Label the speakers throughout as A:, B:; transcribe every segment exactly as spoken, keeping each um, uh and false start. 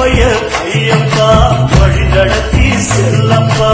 A: பைய ஐயப்பா வழி நடத்தி செல்லப்பா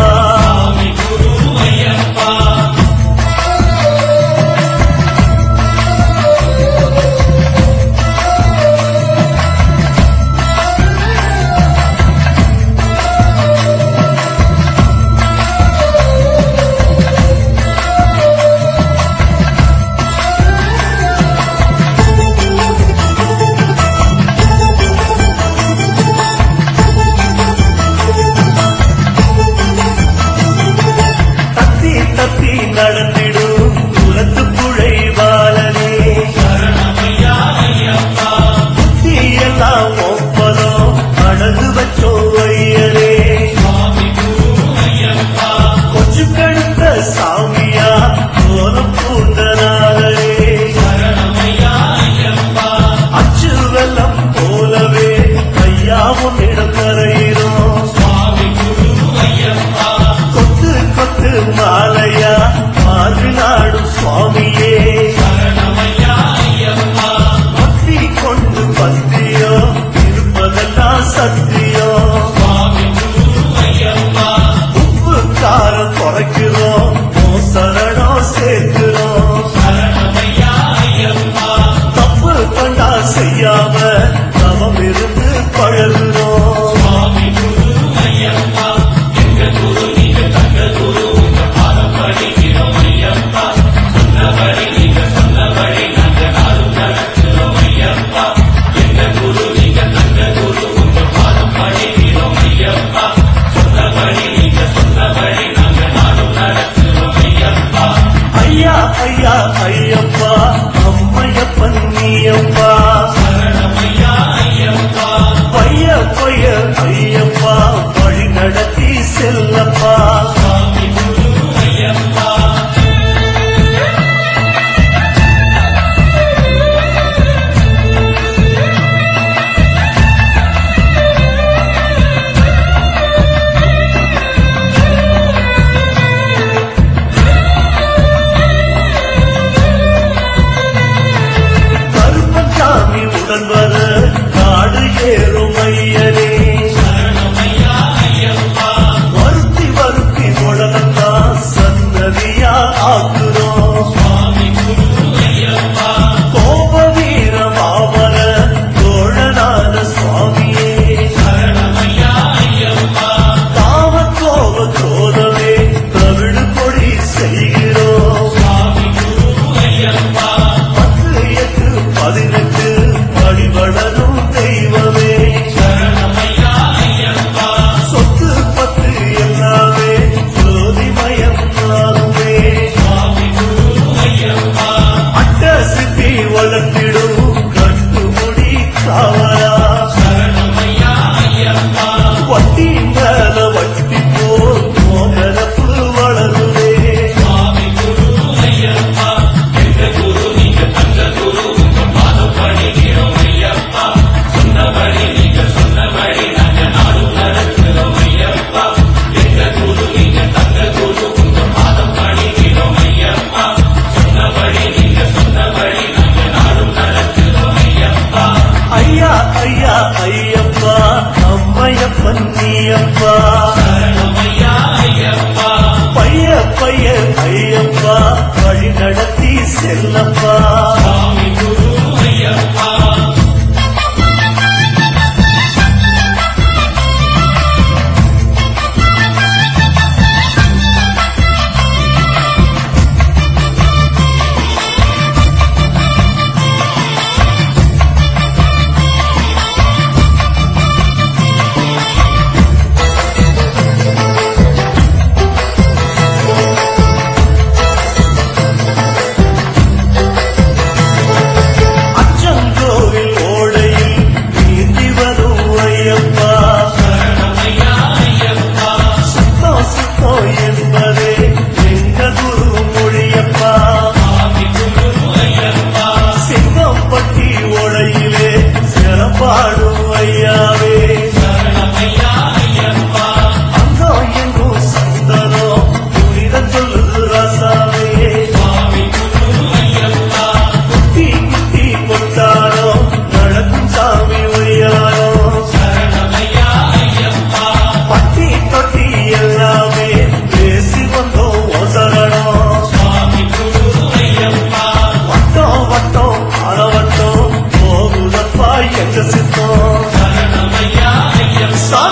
A: நடந்திடும் குலத்து புழை பாலனே புத்தி எல்லாம் ஒப்பதம் அடகு வச்சோ ஐயரே கொஞ்சம் கடுத்த சாமியா கோலம் பூந்தனாரே அச்சு வெள்ளம் போலவே ஐயாவும் இடம் கரையிறோம் கொத்து கொத்து மாலையா நாடும் சுவாமியே பக்தி கொண்டு பக்தியோ இருப்பதெல்லாம் சத்தியோ உப்பு காரம் குறைக்கிறோம் சரணம் சேர்க்கிறோம் தப்பு பண்ணா செய்யாம தவம் இருந்து பழகுறோம் ஐயா ஐயா ஐயப்பா அம்மையப்பன் நீயப்பா பைய பைய ஐயப்பா வழி நடத்தி செல்லப்பா காடு ஏறும் ஐயரே வருத்தி வருத்தி உடனா சந்ததியா ஆக்குறோம் கோப வீர மாமர தோழனான சுவாமியே காம கோப கோதவே தமிழ் கொடி செய்கிறோம் பத்து எட்டு பதினெட்டு வழிபடரும் தெய்வமே சொத்து பத்து எல்லாமே ஜோதிமயம் ஆகுமே அட்ட சித்தி வளர்த்திடும் கட்டுமுடி காவலா வட்டி மேல வட்டி போல் மோகனப்பு வளருவே ஐயா ஐயா ஐயப்பா அம்மையப்பன் நீயப்பா பைய பைய ஐயப்பா வழி நடத்தி செல்லப்பா சா